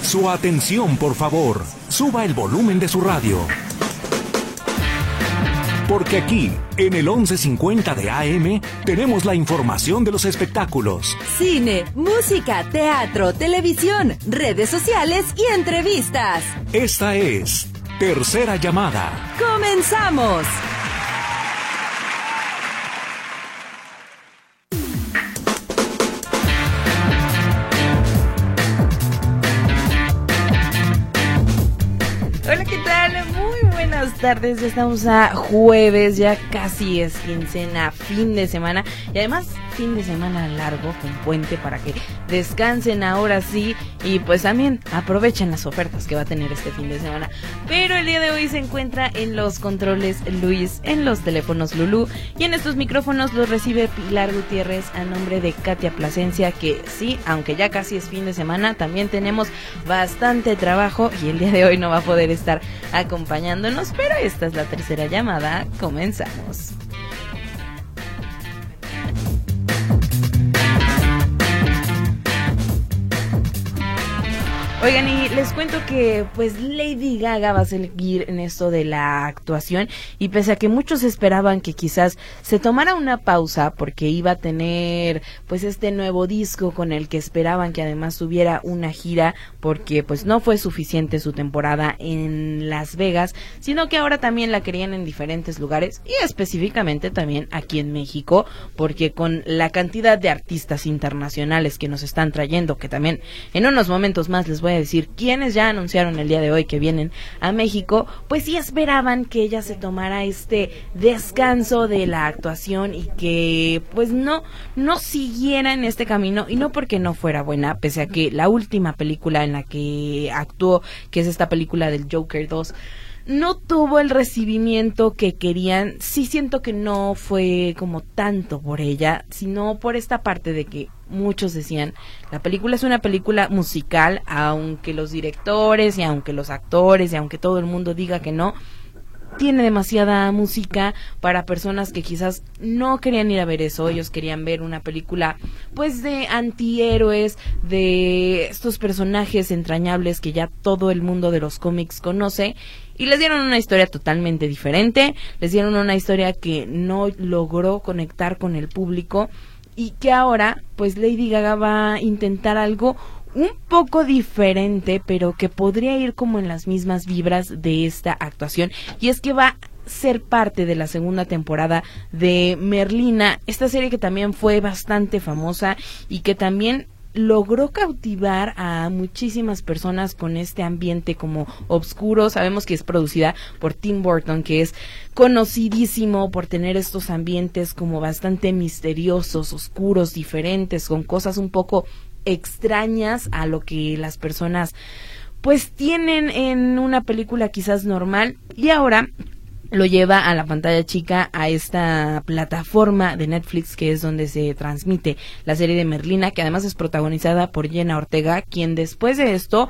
Su atención, por favor. Suba el volumen de su radio. Porque aquí, en el 1150 de AM, tenemos la información de los espectáculos. Cine, música, teatro, televisión, redes sociales y entrevistas. Esta es Tercera Llamada. ¡Comenzamos! Hola, ¿qué tal? Muy buenas tardes, ya estamos a jueves, ya casi es quincena, fin de semana y además fin de semana largo con puente para que descansen ahora sí y pues también aprovechen las ofertas que va a tener este fin de semana. Pero el día de hoy se encuentra en los controles Luis, en los teléfonos Lulú y en estos micrófonos los recibe Pilar Gutiérrez a nombre de Katia Plasencia, que sí, aunque ya casi es fin de semana, también tenemos bastante trabajo y el día de hoy no va a poder estar acompañándonos, pero esta es la tercera llamada. Comenzamos. Oigan, y les cuento que pues Lady Gaga va a seguir en esto de la actuación y pese a que muchos esperaban que quizás se tomara una pausa porque iba a tener pues este nuevo disco con el que esperaban que además tuviera una gira porque pues no fue suficiente su temporada en Las Vegas, sino que ahora también la querían en diferentes lugares y específicamente también aquí en México, porque con la cantidad de artistas internacionales que nos están trayendo, que también en unos momentos más les voy a decir quiénes ya anunciaron el día de hoy que vienen a México, pues sí esperaban que ella se tomara este descanso de la actuación y que pues no siguiera en este camino, y no porque no fuera buena, pese a que la última película en la que actuó, que es esta película del Joker 2, no tuvo el recibimiento que querían. Sí siento que no fue como tanto por ella, sino por esta parte de que muchos decían, la película es una película musical, aunque los directores y aunque los actores y aunque todo el mundo diga que no, tiene demasiada música para personas que quizás no querían ir a ver eso. Ellos querían ver una película pues de antihéroes, de estos personajes entrañables que ya todo el mundo de los cómics conoce, y les dieron una historia totalmente diferente, les dieron una historia que no logró conectar con el público y que ahora pues Lady Gaga va a intentar algo un poco diferente, pero que podría ir como en las mismas vibras de esta actuación, y es que va a ser parte de la segunda temporada de Merlina, esta serie que también fue bastante famosa y que también logró cautivar a muchísimas personas con este ambiente como oscuro. Sabemos que es producida por Tim Burton, que es conocidísimo por tener estos ambientes como bastante misteriosos, oscuros, diferentes, con cosas un poco extrañas a lo que las personas pues tienen en una película quizás normal, y ahora lo lleva a la pantalla chica, a esta plataforma de Netflix que es donde se transmite la serie de Merlina, que además es protagonizada por Jenna Ortega, quien después de esto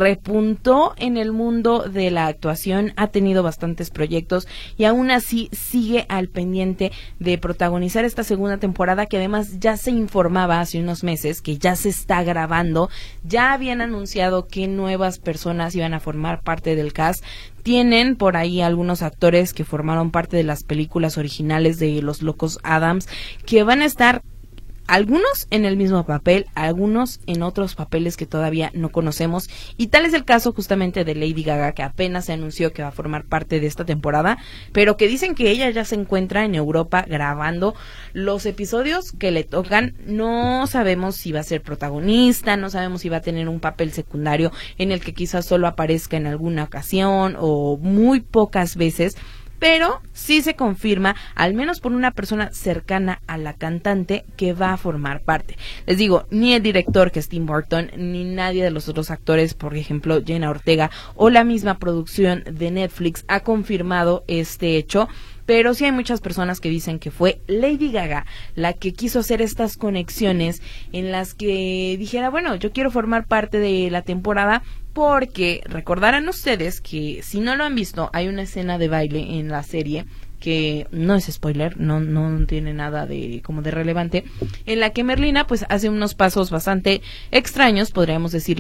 repuntó en el mundo de la actuación, ha tenido bastantes proyectos y aún así sigue al pendiente de protagonizar esta segunda temporada, que además ya se informaba hace unos meses que ya se está grabando, ya habían anunciado que nuevas personas iban a formar parte del cast. Tienen por ahí algunos actores que formaron parte de las películas originales de Los Locos Adams, que van a estar algunos en el mismo papel, algunos en otros papeles que todavía no conocemos, y tal es el caso justamente de Lady Gaga, que apenas se anunció que va a formar parte de esta temporada, pero que dicen que ella ya se encuentra en Europa grabando los episodios que le tocan. No sabemos si va a ser protagonista, no sabemos si va a tener un papel secundario en el que quizás solo aparezca en alguna ocasión o muy pocas veces, pero sí se confirma, al menos por una persona cercana a la cantante, que va a formar parte. Les digo, ni el director, que es Tim Burton, ni nadie de los otros actores, por ejemplo Jenna Ortega, o la misma producción de Netflix ha confirmado este hecho, pero sí hay muchas personas que dicen que fue Lady Gaga la que quiso hacer estas conexiones en las que dijera, bueno, yo quiero formar parte de la temporada, porque recordarán ustedes que si no lo han visto, hay una escena de baile en la serie que no es spoiler, no tiene nada de como de relevante, en la que Merlina pues hace unos pasos bastante extraños, podríamos decirle,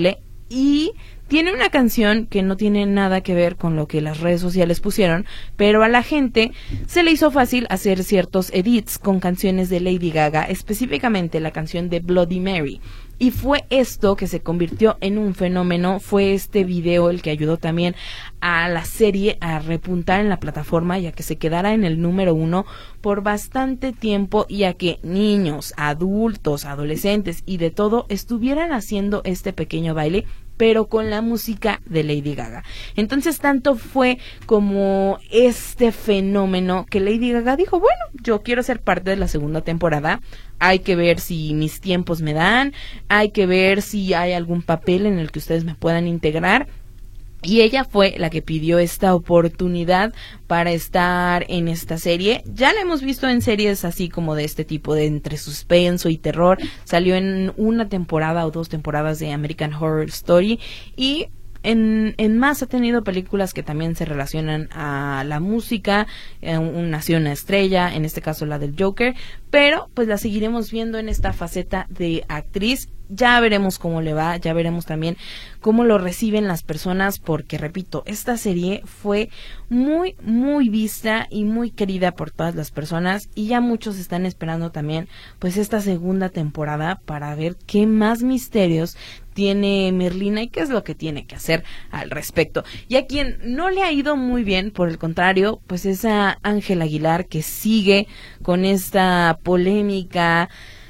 y tiene una canción que no tiene nada que ver con lo que las redes sociales pusieron, pero a la gente se le hizo fácil hacer ciertos edits con canciones de Lady Gaga, específicamente la canción de Bloody Mary. Y fue esto que se convirtió en un fenómeno, fue este video el que ayudó también a la serie a repuntar en la plataforma y a que se quedara en el número 1 por bastante tiempo y a que niños, adultos, adolescentes y de todo estuvieran haciendo este pequeño baile, pero con la música de Lady Gaga. Entonces tanto fue como este fenómeno que Lady Gaga dijo, bueno, yo quiero ser parte de la segunda temporada, hay que ver si mis tiempos me dan, hay que ver si hay algún papel en el que ustedes me puedan integrar. Y ella fue la que pidió esta oportunidad para estar en esta serie. Ya la hemos visto en series así como de este tipo, de entre suspenso y terror. Salió en una temporada o 2 temporadas de American Horror Story y en más ha tenido películas que también se relacionan a la música. Nació una estrella, en este caso la del Joker, pero pues la seguiremos viendo en esta faceta de actriz. Ya veremos cómo le va, ya veremos también cómo lo reciben las personas, porque repito, esta serie fue muy, muy vista y muy querida por todas las personas, y ya muchos están esperando también pues esta segunda temporada para ver qué más misterios tiene Merlina y qué es lo que tiene que hacer al respecto. Y a quien no le ha ido muy bien, por el contrario, pues es a Ángela Aguilar, que sigue con esta polémica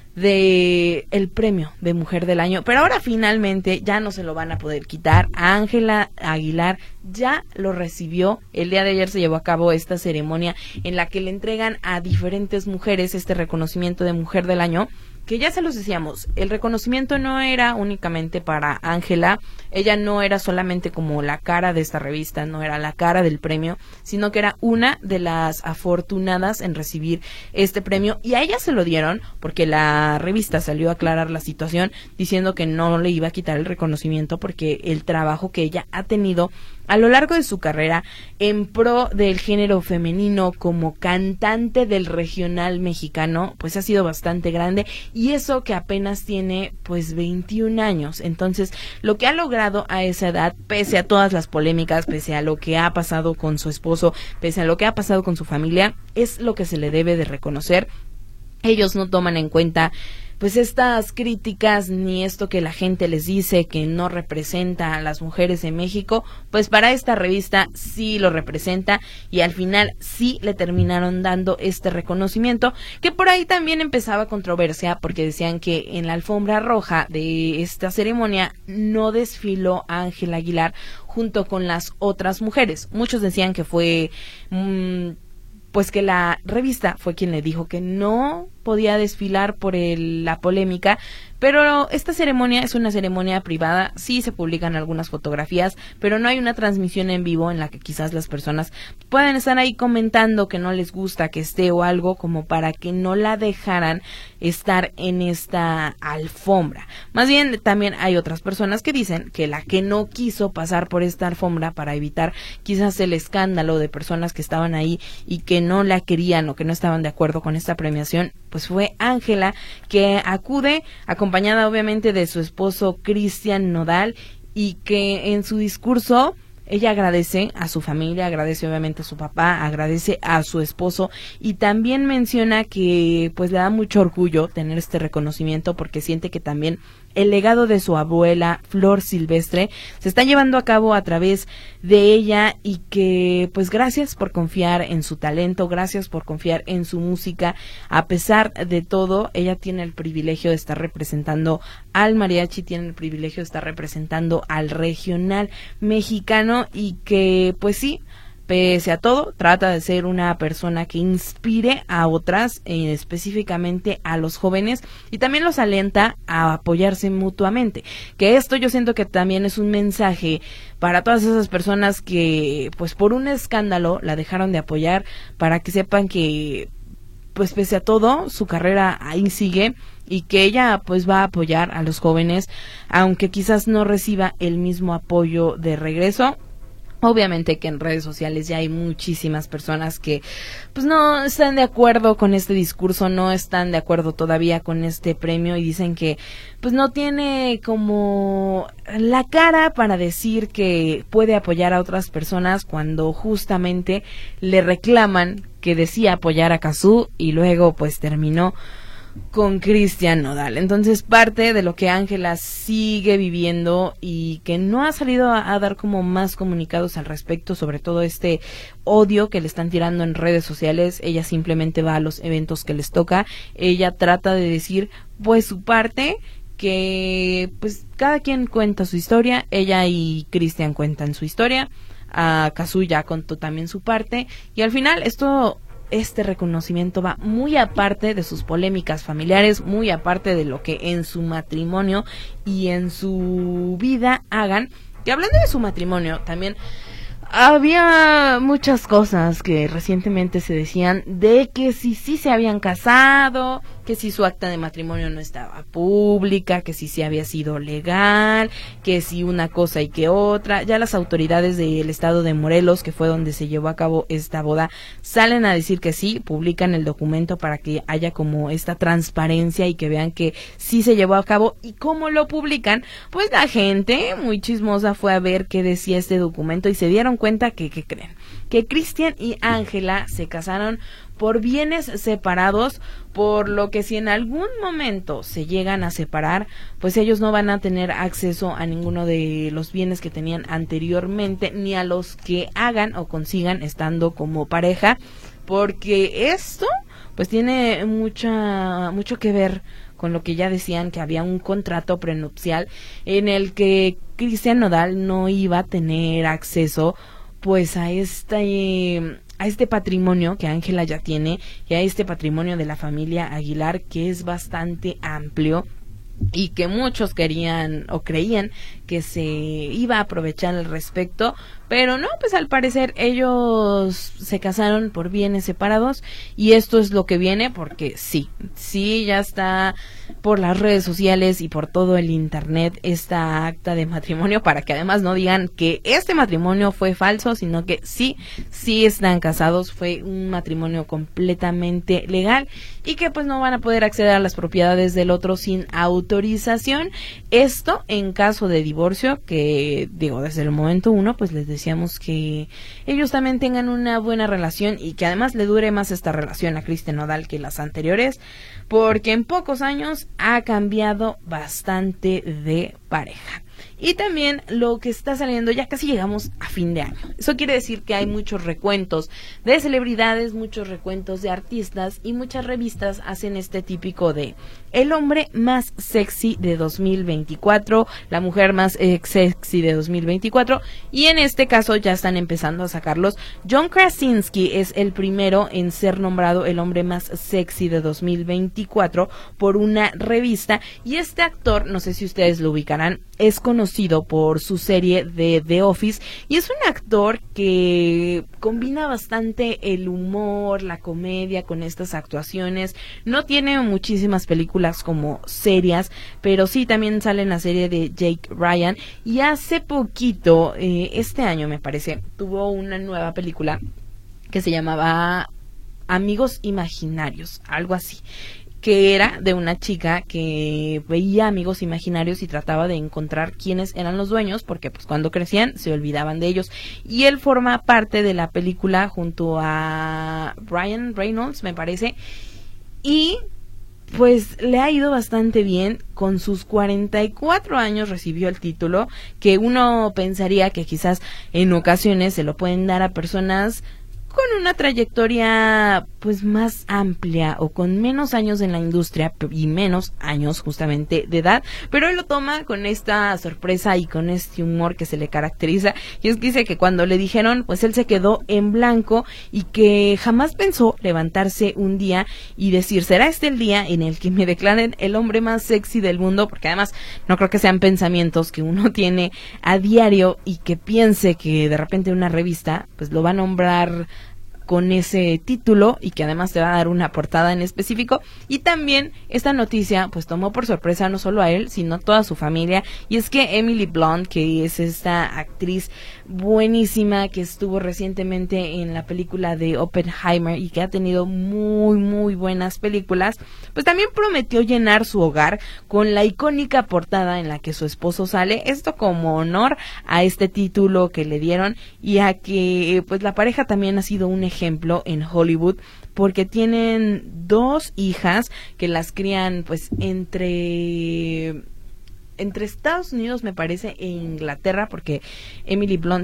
de el premio de Mujer del Año, pero ahora finalmente ya no se lo van a poder quitar. A Ángela Aguilar ya lo recibió. El día de ayer se llevó a cabo esta ceremonia en la que le entregan a diferentes mujeres este reconocimiento de Mujer del Año, que ya se los decíamos, el reconocimiento no era únicamente para Ángela, ella no era solamente como la cara de esta revista, no era la cara del premio, sino que era una de las afortunadas en recibir este premio, y a ella se lo dieron porque la revista salió a aclarar la situación diciendo que no le iba a quitar el reconocimiento porque el trabajo que ella ha tenido a lo largo de su carrera en pro del género femenino como cantante del regional mexicano, pues ha sido bastante grande, y eso que apenas tiene pues 21 años. Entonces, lo que ha logrado a esa edad, pese a todas las polémicas, pese a lo que ha pasado con su esposo, pese a lo que ha pasado con su familia, es lo que se le debe de reconocer. Ellos no toman en cuenta pues estas críticas ni esto que la gente les dice que no representa a las mujeres en México. Pues para esta revista sí lo representa, y al final sí le terminaron dando este reconocimiento, que por ahí también empezaba controversia porque decían que en la alfombra roja de esta ceremonia no desfiló Ángela Aguilar junto con las otras mujeres. Muchos decían que fue pues que la revista fue quien le dijo que no podía desfilar por la polémica, pero esta ceremonia es una ceremonia privada, sí se publican algunas fotografías, pero no hay una transmisión en vivo en la que quizás las personas puedan estar ahí comentando que no les gusta que esté o algo, como para que no la dejaran estar en esta alfombra. Más bien también hay otras personas que dicen que la que no quiso pasar por esta alfombra para evitar quizás el escándalo de personas que estaban ahí y que no la querían o que no estaban de acuerdo con esta premiación, pues fue Ángela, que acude acompañada obviamente de su esposo Cristian Nodal, y que en su discurso ella agradece a su familia, agradece obviamente a su papá, agradece a su esposo, y también menciona que pues le da mucho orgullo tener este reconocimiento porque siente que también el legado de su abuela Flor Silvestre se está llevando a cabo a través de ella, y que pues gracias por confiar en su talento, gracias por confiar en su música. A pesar de todo, ella tiene el privilegio de estar representando al mariachi, tiene el privilegio de estar representando al regional mexicano, y que pues sí, pese a todo, trata de ser una persona que inspire a otras, específicamente a los jóvenes, y también los alienta a apoyarse mutuamente. Que esto yo siento que también es un mensaje para todas esas personas que pues por un escándalo la dejaron de apoyar, para que sepan que pues pese a todo su carrera ahí sigue, y que ella pues va a apoyar a los jóvenes, aunque quizás no reciba el mismo apoyo de regreso. Obviamente que en redes sociales ya hay muchísimas personas que pues no están de acuerdo con este discurso, no están de acuerdo todavía con este premio y dicen que pues no tiene como la cara para decir que puede apoyar a otras personas cuando justamente le reclaman que decía apoyar a Cazzu y luego pues terminó con Cristian Nodal. Entonces parte de lo que Ángela sigue viviendo y que no ha salido a dar como más comunicados al respecto, sobre todo este odio que le están tirando en redes sociales. Ella simplemente va a los eventos que les toca, ella trata de decir pues su parte, que pues cada quien cuenta su historia, ella y Cristian cuentan su historia, a Cazzu ya contó también su parte y al final este reconocimiento va muy aparte de sus polémicas familiares, muy aparte de lo que en su matrimonio y en su vida hagan. Y hablando de su matrimonio, también había muchas cosas que recientemente se decían de que sí se habían casado, que si su acta de matrimonio no estaba pública, que si había sido legal, que si una cosa y que otra. Ya las autoridades del estado de Morelos, que fue donde se llevó a cabo esta boda, salen a decir que sí, publican el documento para que haya como esta transparencia y que vean que sí se llevó a cabo. Y cómo lo publican, pues la gente muy chismosa fue a ver qué decía este documento y se dieron cuenta que, ¿qué creen? Que Cristian y Ángela se casaron por bienes separados, por lo que si en algún momento se llegan a separar, pues ellos no van a tener acceso a ninguno de los bienes que tenían anteriormente, ni a los que hagan o consigan estando como pareja, porque esto pues tiene mucho que ver con lo que ya decían, que había un contrato prenupcial en el que Cristian Nodal no iba a tener acceso pues a este patrimonio que Ángela ya tiene y a este patrimonio de la familia Aguilar, que es bastante amplio y que muchos querían o creían que se iba a aprovechar al respecto, pero no, pues al parecer ellos se casaron por bienes separados y esto es lo que viene, porque sí ya está por las redes sociales y por todo el internet esta acta de matrimonio, para que además no digan que este matrimonio fue falso, sino que sí están casados, fue un matrimonio completamente legal y que pues no van a poder acceder a las propiedades del otro sin autorización. Esto en caso de divorcio, que digo, desde el momento uno pues les decíamos que ellos también tengan una buena relación y que además le dure más esta relación a Cristian Nodal que las anteriores, porque en pocos años ha cambiado bastante de pareja. Y también lo que está saliendo, ya casi llegamos a fin de año. Eso quiere decir que hay muchos recuentos de celebridades, muchos recuentos de artistas y muchas revistas hacen este típico de el hombre más sexy de 2024, la mujer más sexy de 2024, y en este caso ya están empezando a sacarlos. John Krasinski es el primero en ser nombrado el hombre más sexy de 2024 por una revista, y este actor, no sé si ustedes lo ubicarán, es conocido por su serie de The Office y es un actor que combina bastante el humor, la comedia con estas actuaciones. No tiene muchísimas películas como serias, pero sí también sale en la serie de Jake Ryan, y hace poquito, este año me parece, tuvo una nueva película que se llamaba Amigos Imaginarios, algo así, que era de una chica que veía amigos imaginarios y trataba de encontrar quiénes eran los dueños, porque pues cuando crecían se olvidaban de ellos, y él forma parte de la película junto a Ryan Reynolds, me parece, y pues le ha ido bastante bien. Con sus 44 años recibió el título, que uno pensaría que quizás en ocasiones se lo pueden dar a personas con una trayectoria pues más amplia o con menos años en la industria y menos años justamente de edad, pero él lo toma con esta sorpresa y con este humor que se le caracteriza, y es que dice que cuando le dijeron, pues él se quedó en blanco y que jamás pensó levantarse un día y decir, será este el día en el que me declaren el hombre más sexy del mundo, porque además no creo que sean pensamientos que uno tiene a diario y que piense que de repente una revista pues lo va a nombrar con ese título y que además te va a dar una portada en específico. Y también esta noticia pues tomó por sorpresa no solo a él, sino a toda su familia, y es que Emily Blunt, que es esta actriz buenísima que estuvo recientemente en la película de Oppenheimer y que ha tenido muy buenas películas, pues también prometió llenar su hogar con la icónica portada en la que su esposo sale, esto como honor a este título que le dieron y a que pues la pareja también ha sido un ejemplo en Hollywood, porque tienen 2 hijas que las crían pues entre Estados Unidos, me parece, e Inglaterra, porque Emily Blunt,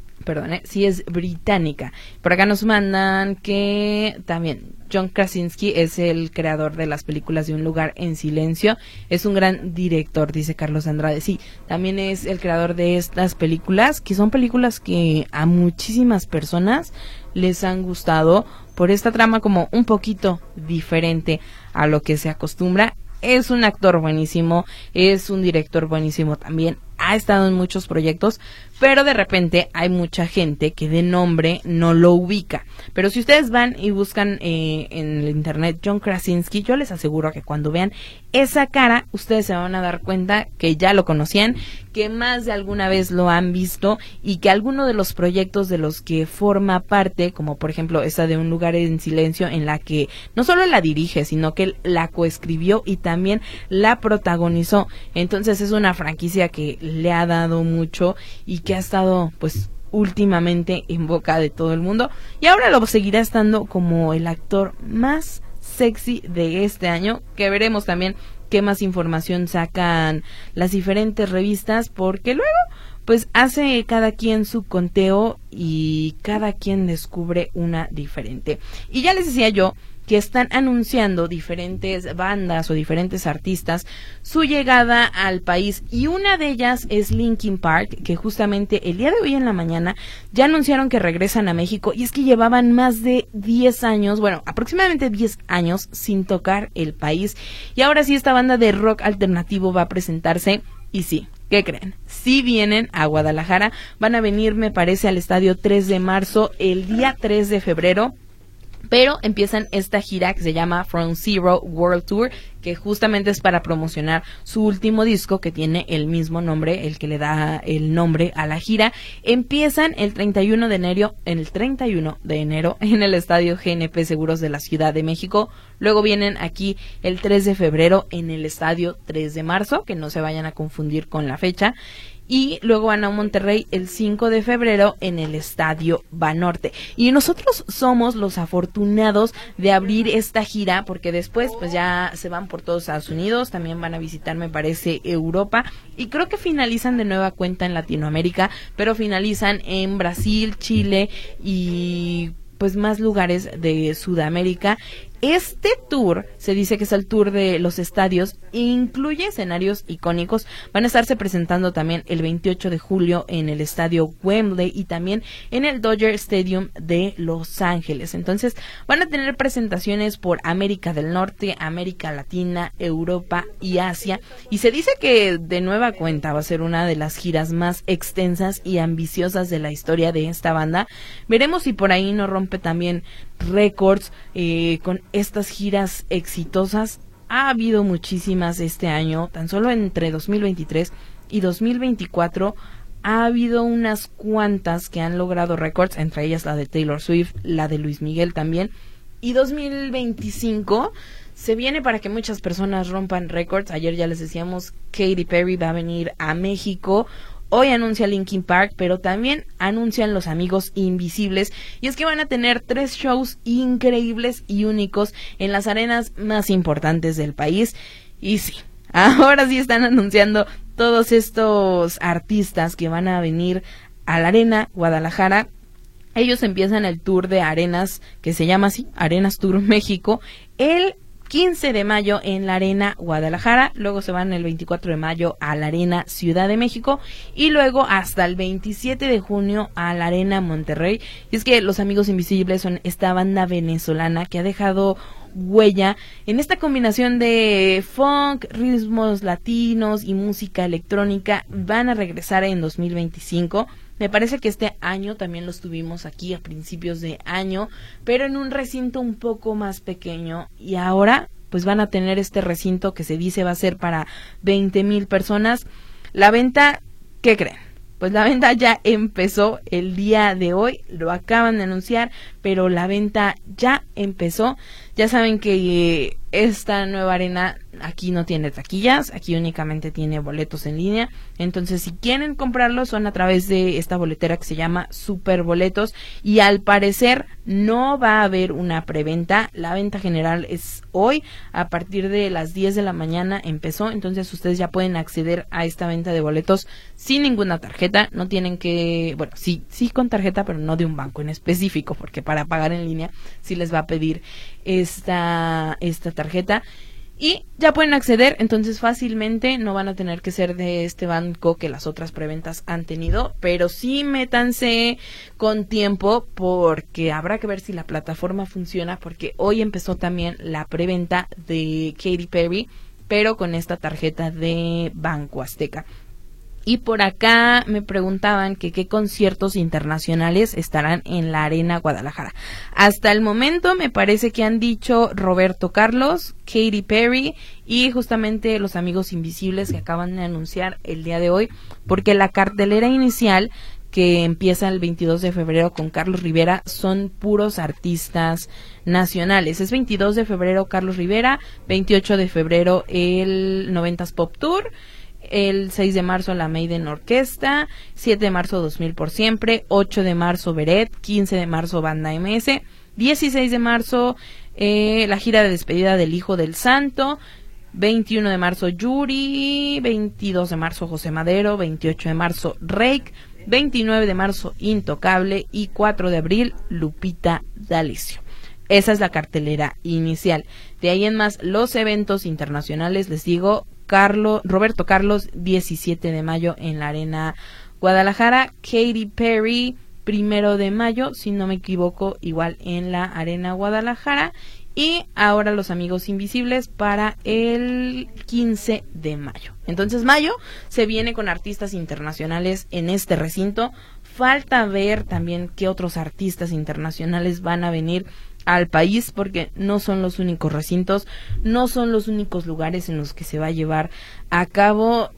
sí es británica. Por acá nos mandan que también John Krasinski es el creador de las películas de Un lugar en silencio, es un gran director, dice Carlos Andrade. Sí, también es el creador de estas películas, que son películas que a muchísimas personas les han gustado por esta trama como un poquito diferente a lo que se acostumbra. Es un actor buenísimo, es un director buenísimo también, ha estado en muchos proyectos, pero de repente hay mucha gente que de nombre no lo ubica. Pero si ustedes van y buscan en el internet John Krasinski, yo les aseguro que cuando vean esa cara, ustedes se van a dar cuenta que ya lo conocían, que más de alguna vez lo han visto y que alguno de los proyectos de los que forma parte, como por ejemplo esa de Un lugar en silencio, en la que no solo la dirige, sino que él la coescribió y también la protagonizó. Entonces es una franquicia que le ha dado mucho y que ha estado pues últimamente en boca de todo el mundo, y ahora lo seguirá estando como el actor más sexy de este año, que veremos también qué más información sacan las diferentes revistas, porque luego pues hace cada quien su conteo y cada quien descubre una diferente. Y ya les decía yo que están anunciando diferentes bandas o diferentes artistas su llegada al país, y una de ellas es Linkin Park, que justamente el día de hoy en la mañana ya anunciaron que regresan a México, y es que llevaban más de 10 años, bueno, aproximadamente 10 años sin tocar el país, y ahora sí esta banda de rock alternativo va a presentarse, y sí, ¿qué creen? Sí vienen a Guadalajara, van a venir, me parece, al Estadio 3 de marzo, el día 3 de febrero, pero empiezan esta gira que se llama From Zero World Tour, que justamente es para promocionar su último disco, que tiene el mismo nombre, el que le da el nombre a la gira. Empiezan el 31 de enero en el Estadio GNP Seguros de la Ciudad de México. Luego vienen aquí el 3 de febrero en el Estadio 3 de marzo, que no se vayan a confundir con la fecha. Y luego van a Monterrey el 5 de febrero en el Estadio Banorte. Y nosotros somos los afortunados de abrir esta gira, porque después pues ya se van por todos Estados Unidos, también van a visitar, me parece, Europa, y creo que finalizan de nueva cuenta en Latinoamérica, pero finalizan en Brasil, Chile y pues más lugares de Sudamérica. Este tour se dice que es el tour de los estadios, incluye escenarios icónicos. Van a estarse presentando también el 28 de julio en el estadio Wembley y también en el Dodger Stadium de Los Ángeles. Entonces van a tener presentaciones por América del Norte, América Latina, Europa y Asia. Y se dice que de nueva cuenta va a ser una de las giras más extensas y ambiciosas de la historia de esta banda. Veremos si por ahí no rompe también récords con estas giras exitosas. Ha habido muchísimas este año, tan solo entre 2023 y 2024 ha habido unas cuantas que han logrado récords, entre ellas la de Taylor Swift, la de Luis Miguel también, y 2025 se viene para que muchas personas rompan récords. Ayer ya les decíamos, Katy Perry va a venir a México. Hoy anuncia Linkin Park, pero también anuncian Los Amigos Invisibles, y es que van a tener 3 shows increíbles y únicos en las arenas más importantes del país. Y sí, ahora sí están anunciando todos estos artistas que van a venir a la Arena Guadalajara. Ellos empiezan el tour de arenas, que se llama así, Arenas Tour México, el 15 de mayo en la Arena Guadalajara, luego se van el 24 de mayo a la Arena Ciudad de México y luego hasta el 27 de junio a la Arena Monterrey. Y es que Los Amigos Invisibles son esta banda venezolana que ha dejado huella en esta combinación de funk, ritmos latinos y música electrónica. Van a regresar en 2025. Me parece que este año también los tuvimos aquí a principios de año, pero en un recinto un poco más pequeño, y ahora pues van a tener este recinto que se dice va a ser para 20,000 personas. La venta, ¿qué creen? Pues la venta ya empezó el día de hoy, lo acaban de anunciar, pero la venta ya empezó. Ya saben que esta nueva arena aquí no tiene taquillas, aquí únicamente tiene boletos en línea. Entonces, si quieren comprarlos, son a través de esta boletera que se llama Super Boletos, y al parecer no va a haber una preventa. La venta general es hoy, a partir de las 10 de la mañana empezó. Entonces, ustedes ya pueden acceder a esta venta de boletos sin ninguna tarjeta. No tienen que, bueno, sí con tarjeta, pero no de un banco en específico, porque para pagar en línea sí les va a pedir esta tarjeta, y ya pueden acceder. Entonces fácilmente no van a tener que ser de este banco que las otras preventas han tenido, pero sí métanse con tiempo, porque habrá que ver si la plataforma funciona, porque hoy empezó también la preventa de Katy Perry, pero con esta tarjeta de Banco Azteca. Y por acá me preguntaban que qué conciertos internacionales estarán en la Arena Guadalajara. Hasta el momento me parece que han dicho Roberto Carlos, Katy Perry y justamente Los Amigos Invisibles, que acaban de anunciar el día de hoy, porque la cartelera inicial, que empieza el 22 de febrero con Carlos Rivera, son puros artistas nacionales. Es 22 de febrero Carlos Rivera, 28 de febrero el 90s Pop Tour, el 6 de marzo la Maiden Orquesta, 7 de marzo 2000 por siempre, 8 de marzo Beret, 15 de marzo Banda MS, 16 de marzo la gira de despedida del Hijo del Santo, 21 de marzo Yuri, 22 de marzo José Madero, 28 de marzo Reik, 29 de marzo Intocable y 4 de abril Lupita D'Alessio. Esa es la cartelera inicial. De ahí en más, los eventos internacionales, les digo, Roberto Carlos, 17 de mayo en la Arena Guadalajara, Katy Perry, 1 de mayo, si no me equivoco, igual en la Arena Guadalajara, y ahora Los Amigos Invisibles para el 15 de mayo. Entonces mayo se viene con artistas internacionales en este recinto. Falta ver también qué otros artistas internacionales van a venir al país, porque no son los únicos recintos, no son los únicos lugares en los que se va a llevar a cabo.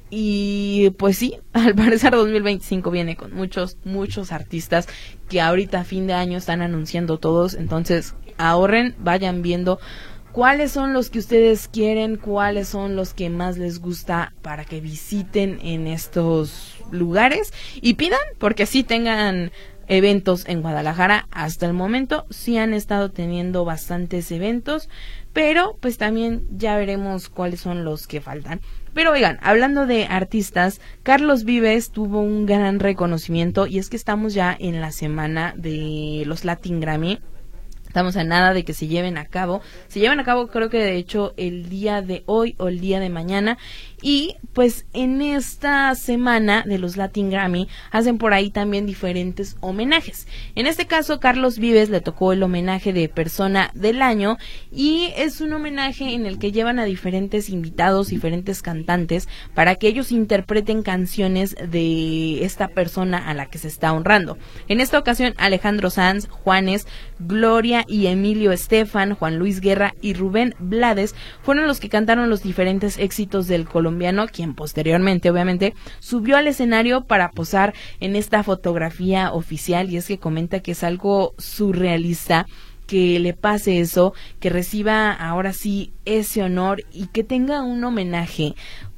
Y pues sí, al parecer 2025 viene con muchos artistas que ahorita a fin de año están anunciando todos. Entonces ahorren, vayan viendo cuáles son los que ustedes quieren, cuáles son los que más les gusta para que visiten en estos lugares, y pidan, porque sí tengan eventos en Guadalajara. Hasta el momento sí han estado teniendo bastantes eventos, pero pues también ya veremos cuáles son los que faltan. Pero oigan, hablando de artistas, Carlos Vives tuvo un gran reconocimiento, y es que estamos ya en la semana de los Latin Grammy. Estamos a nada de que se lleven a cabo. Se llevan a cabo, creo que de hecho el día de hoy o el día de mañana. Y pues en esta semana de los Latin Grammy hacen por ahí también diferentes homenajes. En este caso, Carlos Vives le tocó el homenaje de Persona del Año, y es un homenaje en el que llevan a diferentes invitados, diferentes cantantes, para que ellos interpreten canciones de esta persona a la que se está honrando. En esta ocasión, Alejandro Sanz, Juanes, Gloria y Emilio Estefan, Juan Luis Guerra y Rubén Blades fueron los que cantaron los diferentes éxitos del colombiano, quien posteriormente obviamente subió al escenario para posar en esta fotografía oficial. Y es que comenta que es algo surrealista que le pase eso, que reciba ahora sí ese honor y que tenga un homenaje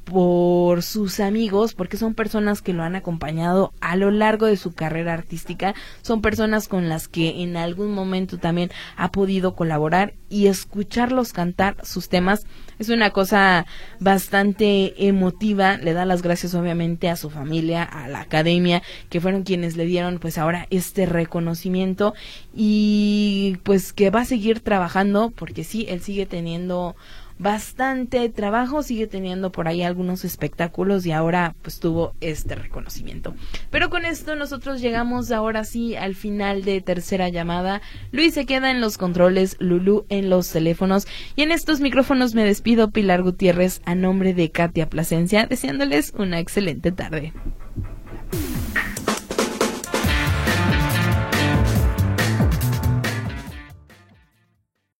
por sus amigos, porque son personas que lo han acompañado a lo largo de su carrera artística, son personas con las que en algún momento también ha podido colaborar, y escucharlos cantar sus temas es una cosa bastante emotiva. Le da las gracias obviamente a su familia, a la academia, que fueron quienes le dieron pues ahora este reconocimiento, y pues que va a seguir trabajando, porque sí, él sigue teniendo bastante trabajo, sigue teniendo por ahí algunos espectáculos y ahora pues tuvo este reconocimiento. Pero con esto nosotros llegamos ahora sí al final de Tercera Llamada. Luis se queda en los controles, Lulú en los teléfonos y en estos micrófonos me despido, Pilar Gutiérrez, a nombre de Katia Plasencia, deseándoles una excelente tarde.